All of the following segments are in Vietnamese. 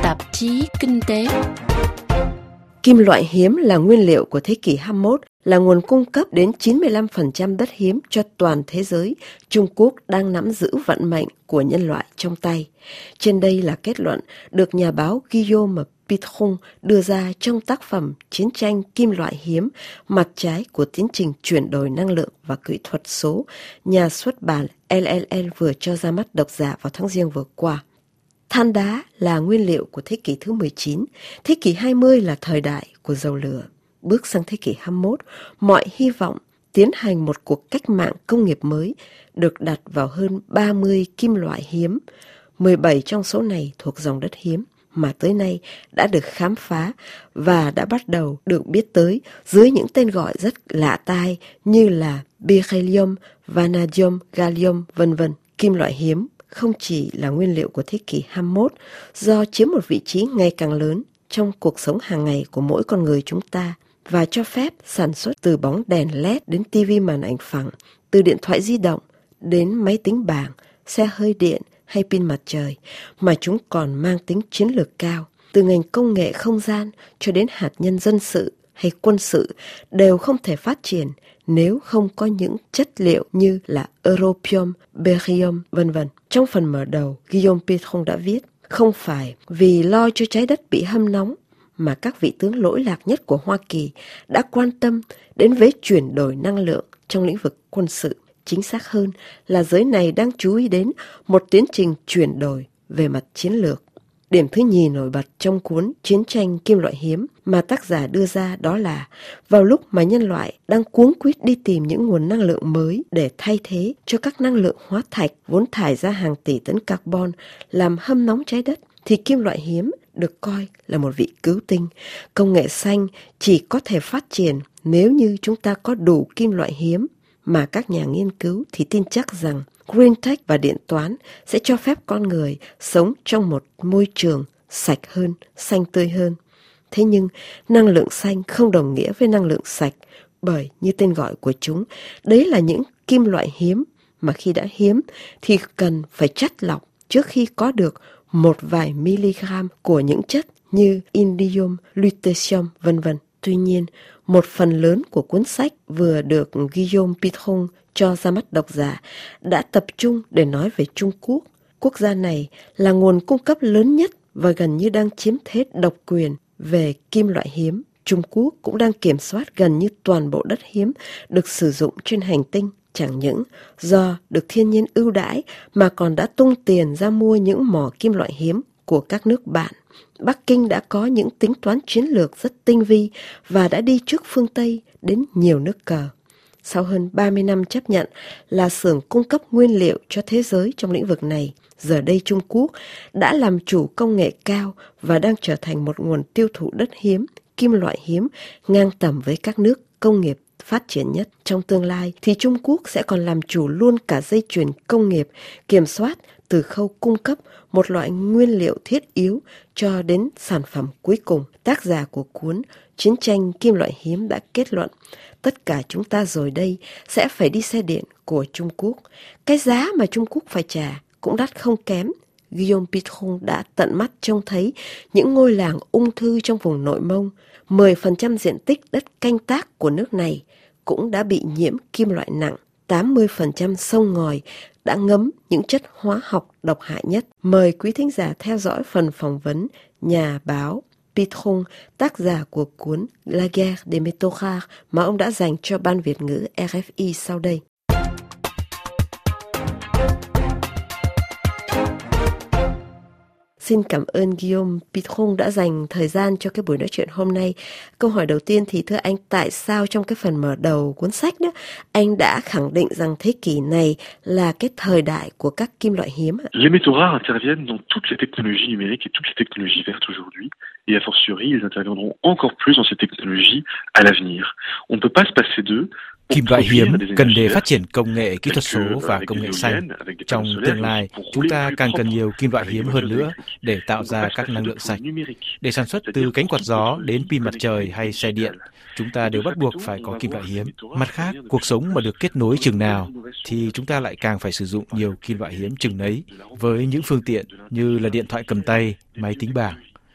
tạp chí Kinh tế. Kim loại hiếm là nguyên liệu của thế kỷ 21, là nguồn cung cấp đến 95% đất hiếm cho toàn thế giới. Trung Quốc đang nắm giữ vận mệnh của nhân loại trong tay. Trên đây là kết luận được nhà báo Guillaume Pitron đưa ra trong tác phẩm Chiến tranh kim loại hiếm, mặt trái của tiến trình chuyển đổi năng lượng và kỹ thuật số, nhà xuất bản LLL vừa cho ra mắt độc giả vào tháng Giêng vừa qua. Than đá là nguyên liệu của thế kỷ thứ 19, thế kỷ 20 là thời đại của dầu lửa. Bước sang thế kỷ 21, mọi hy vọng tiến hành một cuộc cách mạng công nghiệp mới được đặt vào hơn 30 kim loại hiếm. 17 trong số này thuộc dòng đất hiếm mà tới nay đã được khám phá và đã bắt đầu được biết tới dưới những tên gọi rất lạ tai như là beryllium, vanadium, gallium, v.v. Kim loại hiếm không chỉ là nguyên liệu của thế kỷ 21 do chiếm một vị trí ngày càng lớn trong cuộc sống hàng ngày của mỗi con người chúng ta và cho phép sản xuất từ bóng đèn LED đến tivi màn ảnh phẳng, từ điện thoại di động đến máy tính bảng, xe hơi điện hay pin mặt trời, mà chúng còn mang tính chiến lược cao. Từ ngành công nghệ không gian cho đến hạt nhân dân sự hay quân sự đều không thể phát triển nếu không có những chất liệu như là europium, barium, v.v. Trong phần mở đầu, Guillaume Pitron đã viết, không phải vì lo cho trái đất bị hâm nóng mà các vị tướng lỗi lạc nhất của Hoa Kỳ đã quan tâm đến vế chuyển đổi năng lượng trong lĩnh vực quân sự. Chính xác hơn là giới này đang chú ý đến một tiến trình chuyển đổi về mặt chiến lược. Điểm thứ nhì nổi bật trong cuốn Chiến tranh kim loại hiếm mà tác giả đưa ra đó là vào lúc mà nhân loại đang cuống quýt đi tìm những nguồn năng lượng mới để thay thế cho các năng lượng hóa thạch vốn thải ra hàng tỷ tấn carbon làm hâm nóng trái đất, thì kim loại hiếm được coi là một vị cứu tinh. Công nghệ xanh chỉ có thể phát triển nếu như chúng ta có đủ kim loại hiếm, mà các nhà nghiên cứu thì tin chắc rằng Green Tech và điện toán sẽ cho phép con người sống trong một môi trường sạch hơn, xanh tươi hơn. Thế nhưng, năng lượng xanh không đồng nghĩa với năng lượng sạch, bởi như tên gọi của chúng, đấy là những kim loại hiếm, mà khi đã hiếm thì cần phải chắt lọc trước khi có được một vài miligram của những chất như indium, lutetium, v.v. Tuy nhiên, một phần lớn của cuốn sách vừa được Guillaume Pitron cho ra mắt độc giả đã tập trung để nói về Trung Quốc. Quốc gia này là nguồn cung cấp lớn nhất và gần như đang chiếm thế độc quyền về kim loại hiếm. Trung Quốc cũng đang kiểm soát gần như toàn bộ đất hiếm được sử dụng trên hành tinh. Chẳng những do được thiên nhiên ưu đãi mà còn đã tung tiền ra mua những mỏ kim loại hiếm của các nước bạn. Bắc Kinh đã có những tính toán chiến lược rất tinh vi và đã đi trước phương Tây đến nhiều nước cờ. Sau hơn 30 năm chấp nhận là xưởng cung cấp nguyên liệu cho thế giới trong lĩnh vực này, giờ đây Trung Quốc đã làm chủ công nghệ cao và đang trở thành một nguồn tiêu thụ đất hiếm, kim loại hiếm ngang tầm với các nước công nghiệp phát triển nhất. Trong tương lai thì Trung Quốc sẽ còn làm chủ luôn cả dây chuyền công nghiệp, kiểm soát từ khâu cung cấp một loại nguyên liệu thiết yếu cho đến sản phẩm cuối cùng. Tác giả của cuốn Chiến tranh kim loại hiếm đã kết luận, tất cả chúng ta rồi đây sẽ phải đi xe điện của Trung Quốc. Cái giá mà Trung Quốc phải trả cũng đắt không kém. Guillaume Pitron đã tận mắt trông thấy những ngôi làng ung thư trong vùng Nội Mông, 10% diện tích đất canh tác của nước này cũng đã bị nhiễm kim loại nặng, 80% sông ngòi đã ngấm những chất hóa học độc hại nhất. Mời quý thính giả theo dõi phần phỏng vấn nhà báo Pitron, tác giả của cuốn La guerre des métaux rares mà ông đã dành cho Ban Việt ngữ RFI sau đây. Xin cảm ơn Guillaume Pitron đã dành thời gian cho cái buổi nói chuyện hôm nay. Câu hỏi đầu tiên thì thưa anh, tại sao trong cái phần mở đầu cuốn sách đó, anh đã khẳng định rằng thế kỷ này là cái thời đại của các kim loại hiếm ạ? Les métaux rares interviennent dans toutes les technologies numériques et toutes les technologies vertes aujourd'hui. Et a fortiori, ils interviendront encore plus dans ces technologies à l'avenir. On ne peut pas se passer d'eux. Kim loại hiếm cần để phát triển công nghệ kỹ thuật số và công nghệ xanh. Trong tương lai, chúng ta càng cần nhiều kim loại hiếm hơn nữa để tạo ra các năng lượng sạch. Để sản xuất từ cánh quạt gió đến pin mặt trời hay xe điện, chúng ta đều bắt buộc phải có kim loại hiếm. Mặt khác, cuộc sống mà được kết nối chừng nào thì chúng ta lại càng phải sử dụng nhiều kim loại hiếm chừng nấy với những phương tiện như là điện thoại cầm tay, máy tính bảng.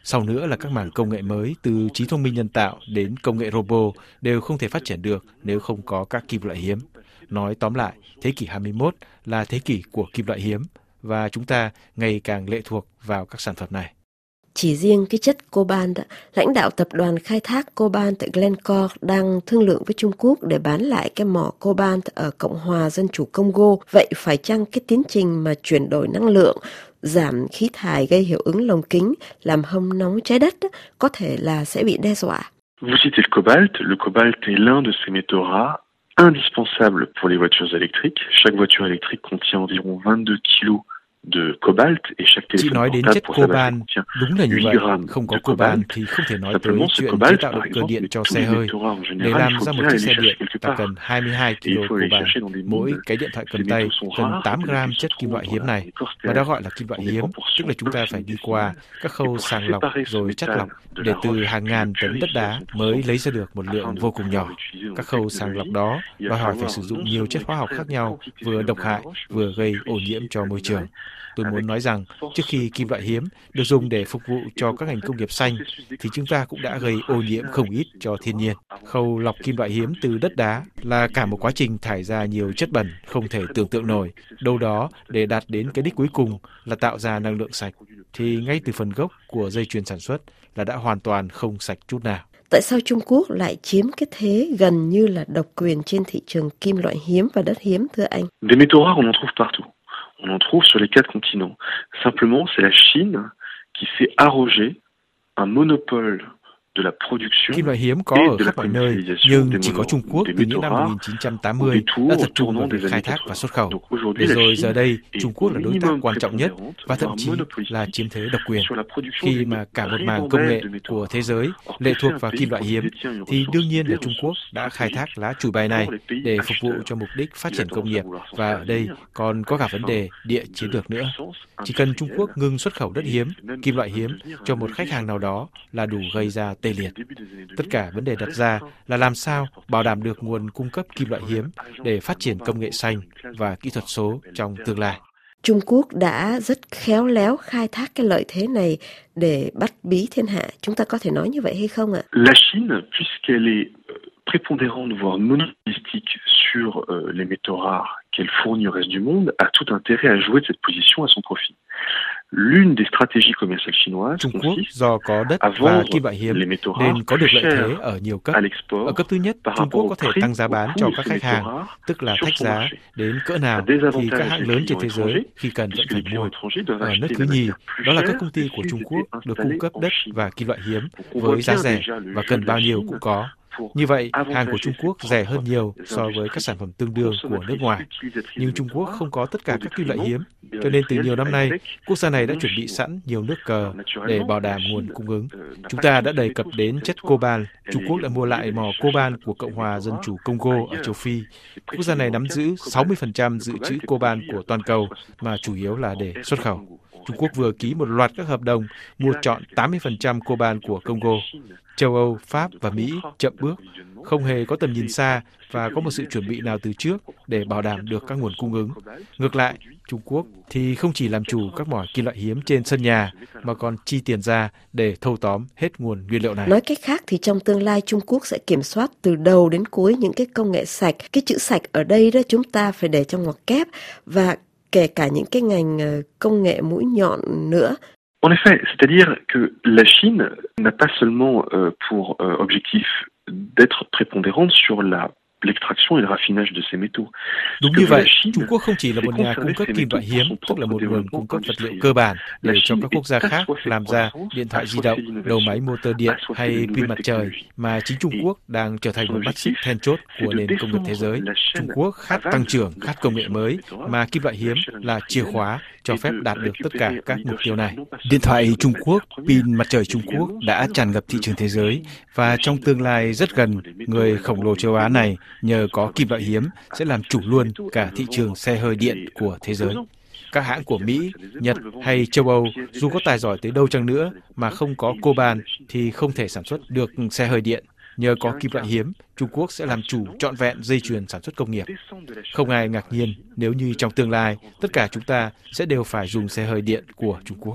Sau nữa là các mảng công nghệ mới từ trí thông minh nhân tạo đến công nghệ robot đều không thể phát triển được nếu không có các kim loại hiếm. Nói tóm lại, thế kỷ 21 là thế kỷ của kim loại hiếm và chúng ta ngày càng lệ thuộc vào các sản phẩm này. Chỉ riêng cái chất cobalt, lãnh đạo tập đoàn khai thác cobalt tại Glencore đang thương lượng với Trung Quốc để bán lại cái mỏ cobalt ở Cộng hòa Dân chủ Congo. Vậy phải chăng cái tiến trình mà chuyển đổi năng lượng, giảm khí thải gây hiệu ứng lồng kính, làm hâm nóng trái đất có thể là sẽ bị đe dọa? Vous citez le cobalt est l'un de ces métaux rares indispensable pour les voitures électriques. Chaque voiture électrique contient environ 22 kg de cobalt et chaque Chị téléphone nói đến portable chất pour sa batterie cobalt, contient đúng là như 8 vậy. grammes Không có de cobalt cobalt. thì không thể nói tới Simplement, ce chuyện chế cobalt, tạo par động cơ exemple, điện mais cho tous xe les hơi. métaux rares en Để général, il làm faut ra một bien chiếc aller xe les điện, chercher quelque ta part. cần 22 Et kg il faut aller les cobalt. chercher dans des Mỗi mines. cái điện thoại cầm Ces tay métaux sont cần rares, 8 c'est-à-dire gram qu'ils se chất kim loại trouvent hiếm dans này, les corps và đó terrestres gọi là kim loại dans des hiếm, proportions tức là chúng ta phải đi qua infinitésimales. các Et khâu pour sàng lọc séparer ce rồi chất métal lọc de để la từ roche, hàng puis ngàn le tấn đất purifier à đá 100% mới lấy ra được một afin lượng de vô cùng pouvoir nhỏ. l'utiliser dans Các nos khâu sàng lọc technologies. đó Il va đòi hỏi phải falloir sử dụng non nhiều seulement chất hóa học extraire khác des nhau, quantités vừa độc phénoménales de hại, roche, mais vừa aussi gây ô nhiễm purifier cho le môi trường. minerai Tôi muốn avec nói rằng, force trước khi kim loại hiếm được dùng để phục vụ cho các ngành công nghiệp xanh, thì chúng ta cũng đã gây ô nhiễm không ít cho thiên nhiên. Khâu lọc kim loại hiếm từ đất đá là cả một quá trình thải ra nhiều chất bẩn không thể tưởng tượng nổi, đâu đó để đạt đến cái đích cuối cùng là tạo ra năng lượng sạch, thì ngay từ phần gốc của dây chuyền sản xuất là đã hoàn toàn không sạch chút nào. Tại sao Trung Quốc lại chiếm cái thế gần như là độc quyền trên thị trường kim loại hiếm và đất hiếm, thưa anh? Des métaux rares, on en trouve partout. On en trouve sur les 4 continents. Simplement, c'est la Chine qui s'est arrogé un monopole de la production Kim loại hiếm có et ở de la khắp mọi nơi, commercialisation nhưng des chỉ có Trung Quốc des từ những métaux năm rares 1980 au đã détour tập trung vào tournant việc des khai années thác và 80. xuất khẩu. Donc aujourd'hui, Để la rồi giờ Chine đây, est Trung Quốc au là đối tác minimum quan trọng nhất prépondérante, và thậm voire chí là monopolistique chiếm thế độc quyền. sur la production Khi d'une mà cả một mảng công ribambelle nghệ de métaux của rares. thế giới Or, lệ que thuộc fait un vào pays kim loại quand il hiếm, détient une thì ressource, đương nhiên là des Trung Quốc ressources đã khai thác stratégiques lá chùi bài này pour les pays để phục vụ acheteurs? cho mục đích phát Il triển a công tendance à nghiệp, vouloir s'en và ở đây servir còn có cả vấn đề địa chiến lược nữa. Chỉ cần Trung Quốc ngừng xuất khẩu đất hiếm, kim loại hiếm cho một khách hàng nào đó là đủ gây ra tê liệt. Tất cả vấn đề đặt ra là làm sao bảo đảm được nguồn cung cấp kim loại hiếm để phát triển công nghệ xanh và kỹ thuật số trong tương lai. Trung Quốc đã rất khéo léo khai thác cái lợi thế này để bắt bí thiên hạ. Chúng ta có thể nói như vậy hay không ạ? La Chine, puisqu'elle est prépondérante, voire monopolistique sur les métaux rares qu'elle fournit au reste du monde, a tout intérêt à jouer de cette position à son profit. L'une des stratégies commerciales chinoises Trung Quốc consiste do có đất à và vendre kim loại hiếm les métaux nên rares có được plus lợi thế chers ở nhiều cấp. à l'export Ở cấp thứ nhất, par Trung Quốc rapport có au thể prix, tăng giá au bán coût cho de các ces khách métaux hàng, rares tức là sur thách son giá marché. đến cỡ Ça nào thì désavantage các hãng les lớn trên clients thế giới étrangers, khi cần vẫn puisque phải les clients mua. étrangers doivent Ở nước acheter thứ la nhì, matière plus đó là các chère công ty que của s'ils Trung étaient Quốc được cung installés cấp en đất Chine. và kim loại hiếm Donc on voit với giá bien rẻ déjà le và jeu cần de la bao nhiêu Chine cũng có. pour Như vậy, hàng của avantager Trung ses Quốc rẻ hơn propres nhiều so với các sản phẩm tương đương của nước ngoài. Nhưng Trung Quốc không có tất cả các kim loại hiếm, cho nên từ nhiều năm nay, quốc gia này đã chuẩn bị sẵn nhiều nước cờ để bảo đảm nguồn cung ứng. Chúng ta đã đề cập đến chất cobalt. Trung Quốc đã mua lại mỏ cobalt của Cộng hòa Dân chủ Congo ở châu Phi. Quốc gia này nắm giữ 60% dự trữ cobalt của toàn cầu, mà chủ yếu là để xuất khẩu. Trung Quốc vừa ký một loạt các hợp đồng mua trọn 80% cobalt của Congo. Châu Âu, Pháp và Mỹ chậm bước, không hề có tầm nhìn xa và có một sự chuẩn bị nào từ trước để bảo đảm được các nguồn cung ứng. Ngược lại, Trung Quốc thì không chỉ làm chủ các mỏ kim loại hiếm trên sân nhà mà còn chi tiền ra để thâu tóm hết nguồn nguyên liệu này. Nói cách khác thì trong tương lai Trung Quốc sẽ kiểm soát từ đầu đến cuối những cái công nghệ sạch. Cái chữ sạch ở đây đó chúng ta phải để trong ngoặc kép, và kể cả những cái ngành công nghệ mũi nhọn nữa. En effet, c'est-à-dire que la Chine n'a pas seulement pour objectif d'être prépondérante sur l'extraction et le raffinage de ces métaux. Đúng như vậy, Trung Quốc không chỉ là một nhà cung cấp kim loại hiếm, tức là một nguồn cung cấp vật liệu cơ bản để cho các quốc gia khác làm ra điện thoại di động, đầu máy motor điện hay pin mặt trời, mà chính Trung Quốc đang trở thành một mắt xích then chốt của nền công nghiệp thế giới. Trung Quốc khát tăng trưởng, khát công nghệ mới, mà kim loại hiếm là chìa khóa cho phép đạt được tất cả các mục tiêu này. Điện thoại Trung Quốc, pin mặt trời Trung Quốc đã tràn ngập thị trường thế giới, và trong tương lai rất gần, người khổng lồ châu Á này nhờ có kim loại hiếm sẽ làm chủ luôn cả thị trường xe hơi điện của thế giới. Các hãng của Mỹ, Nhật hay châu Âu dù có tài giỏi tới đâu chăng nữa mà không có cobalt thì không thể sản xuất được xe hơi điện. Nhờ có kim loại hiếm, Trung Quốc sẽ làm chủ trọn vẹn dây chuyền sản xuất công nghiệp. Không ai ngạc nhiên nếu như trong tương lai tất cả chúng ta sẽ đều phải dùng xe hơi điện của Trung Quốc.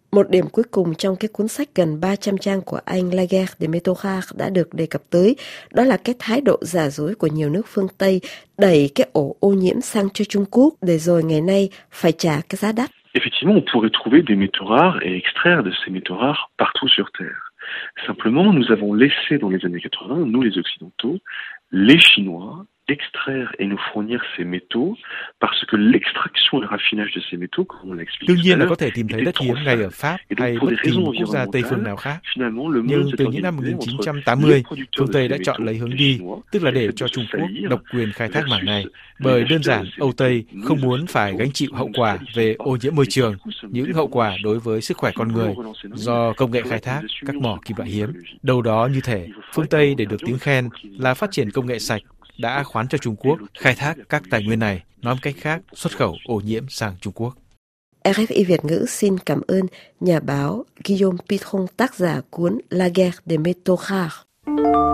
Một điểm cuối cùng trong cái cuốn sách gần 300 trang của anh La Guerre des métaux rares đã được đề cập tới, đó là cái thái độ giả dối của nhiều nước phương Tây đẩy cái ổ ô nhiễm sang cho Trung Quốc để rồi ngày nay phải trả cái giá đắt. Effectivement, on pourrait trouver des métaux rares et extraire de ces métaux rares partout sur Terre. Simplement, nous avons laissé dans les années 80, nous les Occidentaux, les Chinois, extraire et nous fournir ces métaux parce que l'extraction et le raffinage de ces métaux, comme on l'a expliqué. Đương nhiên là có thể tìm thấy đất hiếm ngay ở Pháp hay bất kỳ một quốc gia Tây phương nào khác. Nhưng từ những năm 1980, phương Tây đã chọn lấy hướng đi, tức là để cho Trung Quốc độc quyền khai thác mảng này, bởi đơn giản Âu Tây không muốn phải gánh chịu hậu quả về ô nhiễm môi trường, những hậu quả đối với sức khỏe con người do công nghệ khai thác các mỏ kim loại hiếm. Đâu đó như thể phương Tây để được tiếng khen là phát triển công nghệ sạch đã khoán cho Trung Quốc khai thác các tài nguyên này, nói một cách khác, xuất khẩu ô nhiễm sang Trung Quốc. RFI Việt ngữ xin cảm ơn nhà báo Guillaume Pitron, tác giả cuốn La Guerre des métaux rares.